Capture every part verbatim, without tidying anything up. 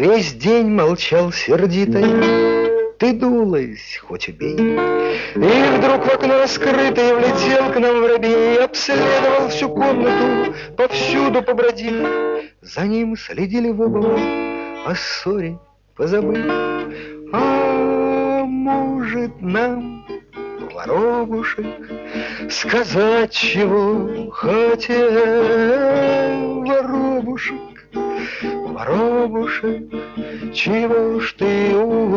Весь день молчал сердито, ты дулась, хоть убей. И вдруг в окно раскрытое влетел к нам воробей, обследовал всю комнату, повсюду побродив. За ним следили в углу, о ссоре позабыв. А может, нам, воробушек, сказать, чего хотел воробушек? Воробушек, чего ж ты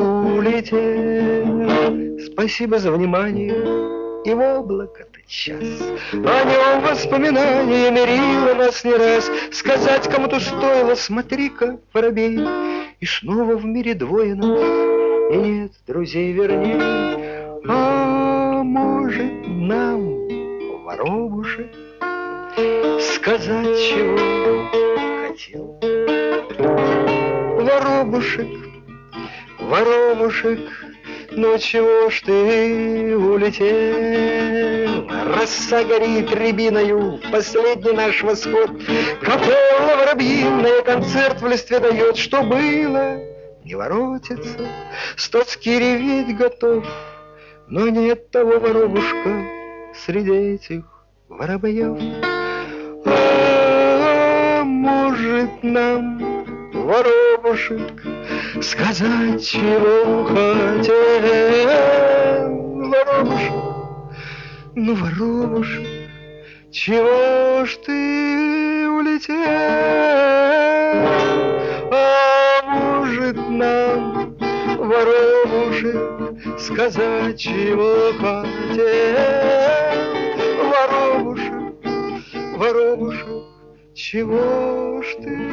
улетел? Спасибо за внимание, и в облако-то час. О нем воспоминания мерило нас не раз. Сказать кому-то стоило, смотри-ка, воробей. И снова в мире двое нас, и нет друзей верней. А может, нам, воробушек, сказать, чего хотел воробушек? Воробушек, ну чего ж ты улетел? Роса горит рябиною, последний наш восход. Капелла воробьиная концерт в листве дает. Что было, не воротится, с тоски реветь готов. Но нет того воробушка среди этих воробьев. А может, нам, воробушек, сказать, чего хотел воробушек? Ну, воробушек, чего ж ты улетел? А может, нам, воробушек, сказать, чего хотел воробушек? Воробушек, чего ж ты